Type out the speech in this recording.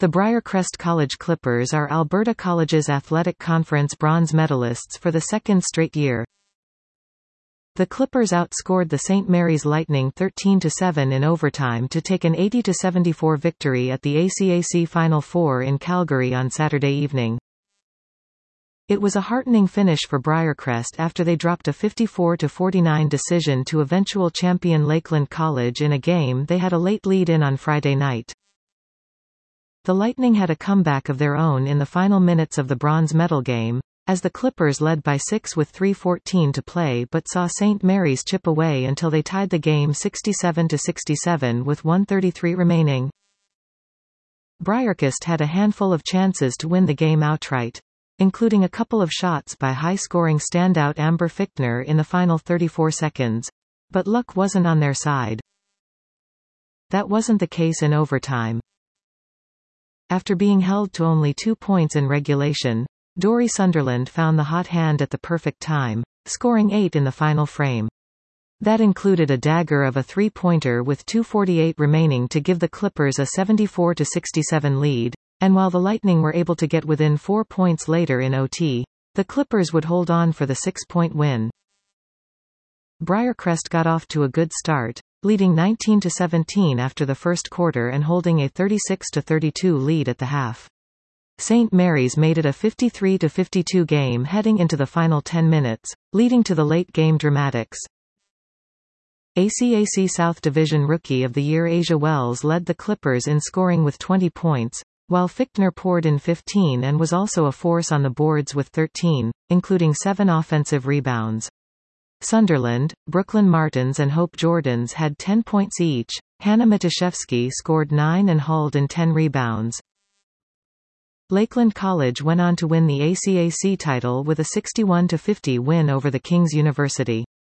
The Briarcrest College Clippers are Alberta College's Athletic Conference bronze medalists for the second straight year. The Clippers outscored the St. Mary's Lightning 13-7 in overtime to take an 80-74 victory at the ACAC Final Four in Calgary on Saturday evening. It was a heartening finish for Briarcrest after they dropped a 54-49 decision to eventual champion Lakeland College in a game they had a late lead in on Friday night. The Lightning had a comeback of their own in the final minutes of the bronze medal game, as the Clippers led by 6 with 3:14 to play but saw St. Mary's chip away until they tied the game 67-67 with 1:33 remaining. Briarcrest had a handful of chances to win the game outright, including a couple of shots by high-scoring standout Amber Fichtner in the final 34 seconds. But luck wasn't on their side. That wasn't the case in overtime. After being held to only 2 points in regulation, Dory Sunderland found the hot hand at the perfect time, scoring 8 in the final frame. That included a dagger of a three-pointer with 2:48 remaining to give the Clippers a 74-67 lead, and while the Lightning were able to get within 4 points later in OT, the Clippers would hold on for the 6-point win. Briarcrest got off to a good start, leading 19-17 after the first quarter and holding a 36-32 lead at the half. St. Mary's made it a 53-52 game heading into the final 10 minutes, leading to the late-game dramatics. ACAC South Division Rookie of the Year Asia Wells led the Clippers in scoring with 20 points, while Fichtner poured in 15 and was also a force on the boards with 13, including 7 offensive rebounds. Sunderland, Brooklyn Martins and Hope Jordans had 10 points each. Hannah Matuszewski scored 9 and hauled in 10 rebounds. Lakeland College went on to win the ACAC title with a 61-50 win over the King's University.